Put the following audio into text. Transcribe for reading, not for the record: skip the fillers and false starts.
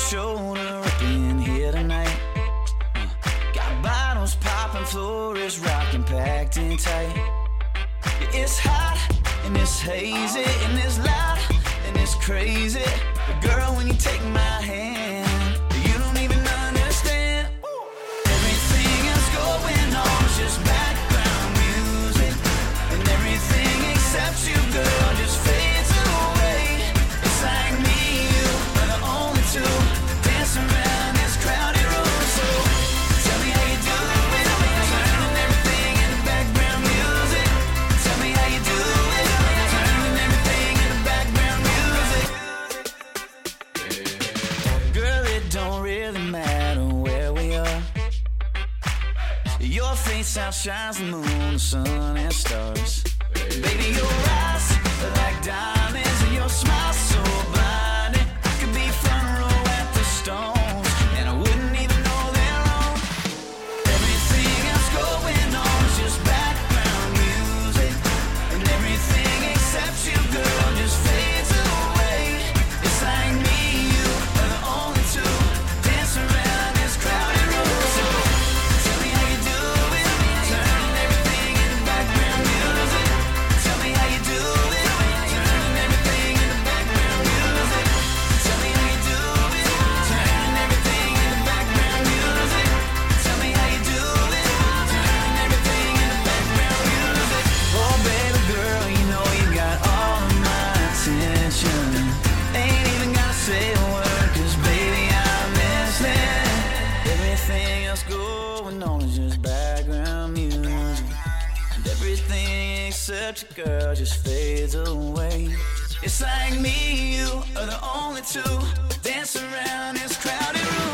shoulder up in here tonight. Got bottles popping, floor is rocking, packed in tight. Yeah, it's hot and it's hazy and it's loud and it's crazy. But girl, when you take my hand, you don't even understand. Everything else going on is just background music, and everything except you, girl, just fades away. It's like me, you are the only two dancing around this crowded room. So tell me how you do it, turning everything into background music. Tell me how you do it, turning everything into background music. Girl, it don't really matter where we are. Your face outshines the moon, the sun, and stars. Baby, your eyes are like diamonds, and your smile so blinding. I could be front row at the Stones, and I wouldn't even know they're wrong. Everything else going on is just background music, and everything except you, girl, just fades away. It's like me, you are the only two dancing around this crowded room. So tell me how you do it, turning everything into background music. Tell me how you do it, turning everything into background music. Tell me how you do it, turning everything into background music. Tell me how you do it, turning everything into background music. Oh baby girl, you know you got all of my attention. Ain't even gotta say a word, 'cause baby I'm listening. Everything else going on is just background music, and everything except your girl just fades away. It's like me, you are the only two dancing around this crowded room.